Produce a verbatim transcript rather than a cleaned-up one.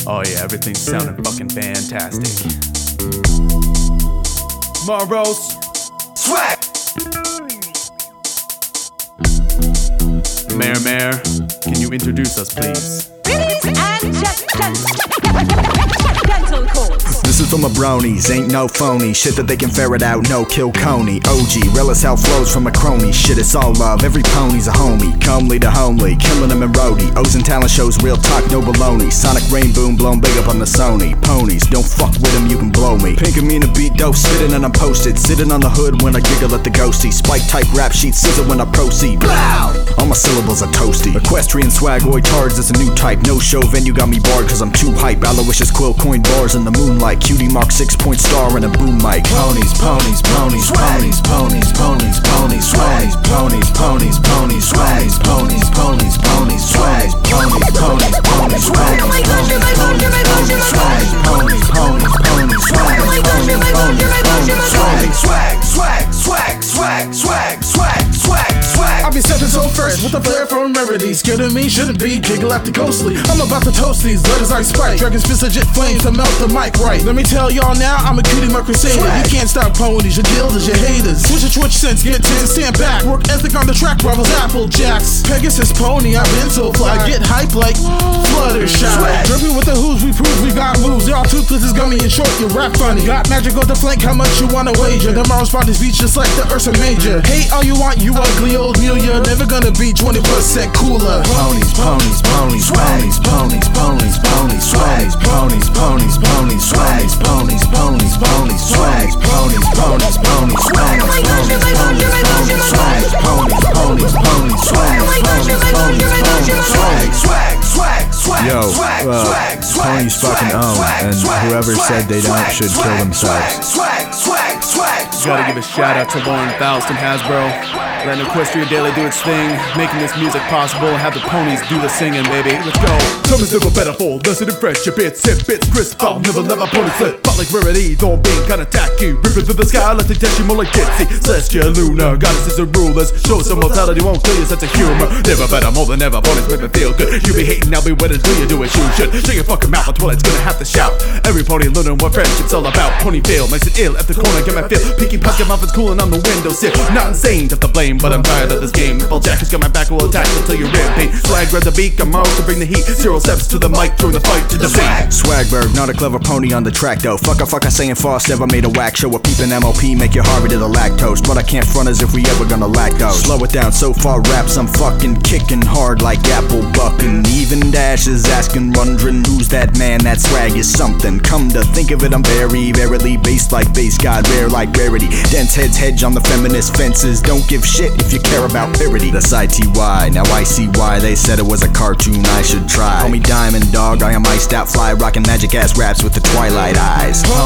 Oh yeah, everything's sounding fucking fantastic. Maros, swag! Mayor, Mayor, can you introduce us, please? Ladies and gentle chords. This is from my bronies, ain't no phony. Shit that they can ferret out, no kill Coney. O G, relish how flows from a crony. Shit, it's all love, every pony's a homie. Comely to homely, killing them in roadie. O's and talent shows, real talk, no baloney. Sonic rain boom, blown big up on the Sony. Ponies, don't fuck with them, you can blow me. Pink and me in a beat dope, spitting and I'm posted. Sitting on the hood when I giggle at the ghosty. Spike type rap sheet, scissor when I proceed. Blow! All my syllables are toasty. Equestrian swagoid tards, it's a new type. No show venue got me barred cause I'm too hype. Aloysius quill coin bars in the moonlight. Cutie mark six point star and a boom mic. Ponies, ponies, ponies, ponies, ponies, ponies, ponies, swags, ponies, ponies, ponies, swags, ponies, ponies, ponies, swags, ponies, ponies, ponies, swags, ponies, ponies, swags, ponies, ponies, ponies, swags, ponies, ponies, ponies, swag, swag, swag, swag, swag, swag, swag, swag, swag. I be stepping so fresh with a flair from rarity. Scared of me, shouldn't be, giggle at the ghostly. I'm about to toast these letters I spike. Dragon's fist legit flames to melt the mic right. Let me tell y'all now, I'm a cutie mark crusader. You can't stop ponies, your guilders, your haters. Switch your twitch sense, get ten, stand back. Work ethic on the track, rivals Apple Jacks. Pegasus pony, I've been so fly. Get hype like Fluttershy. Dripping with the who's, we prove we got moves. Y'all toothless is gummy and short, you rap funny. Got magic on the flank, how much you wanna wager? Tomorrow's spot is beach just like the Ursa Major. Hate all you want, you ugly old mule. You're never gonna be twenty percent cooler. Ponies, ponies, ponies, ponies, ponies, ponies, ponies, swags, ponies, ponies, ponies, swags, ponies, ponies, ponies, swags, ponies, ponies, ponies, swags, ponies, ponies, ponies, swags, ponies, ponies, ponies, swags, ponies, ponies, ponies, swags, swag, swag, swag. Yo, uh, ponies fucking own, and whoever said they don't should kill themselves. Swag, swag, swag. Gotta give a shout out to Lauren Faust and Hasbro. Letting Equestria Daily do its thing, making this music possible. Have the ponies do the singing, baby. Let's go. Something's never better for less than fresh. Your bits, hip bits, crisp. I'll never let my pony slip. But like rarity, don't being kinda tacky. Ripping through the sky, let's test you more like Ditsy. Celestial Luna, goddesses and rulers. Show some mortality, won't kill you, sense of humor. Never better, more than ever. Ponies make me feel good. You be hating, I'll be waiting till you do it. You should shut your fucking mouth, until it's gonna have to shout. Every pony learning what friendship's all about. Pony fail, makes it ill at the corner, get my feel. Pinky puck, get muffins cooling on the windowsill. Not insane, just to blame, but I'm tired of this game. Applejack has got my back, will attack until you're in pain. Swag, grab the beak, I'm out to bring the heat. Zero steps to the mic, join the fight to defeat. Swagberg, not a clever pony on the track though. Fuck a fuck I saying Frost never made a whack show. A peepin' M O P, make you Harvey to the lactose. But I can't front as if we ever gonna lack those. Slow it down, so far raps, I'm fucking kicking hard like apple buckin'. Even Dash is asking, wondering who's that man, that swag is something. Come to think of it, I'm very, verily based like base god, rare like rarity. Dense heads hedge on the feminist fences. Don't give shit if you care about parody. That's I T Y, now I see why they said it was a cartoon I should try. Call me Diamond Dog, I am iced out fly, rocking magic ass raps with the twilight eyes.